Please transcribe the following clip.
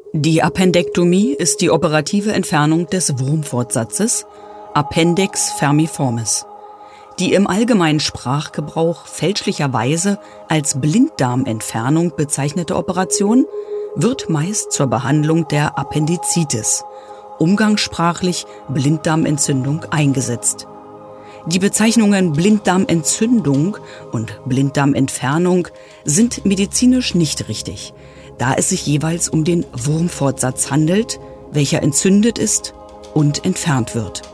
Die Appendektomie ist die operative Entfernung des Wurmfortsatzes, Appendex vermiformis. Die im allgemeinen Sprachgebrauch fälschlicherweise als Blinddarmentfernung bezeichnete Operation wird meist zur Behandlung der Appendizitis, umgangssprachlich Blinddarmentzündung, eingesetzt. Die Bezeichnungen Blinddarmentzündung und Blinddarmentfernung sind medizinisch nicht richtig, da es sich jeweils um den Wurmfortsatz handelt, welcher entzündet ist und entfernt wird.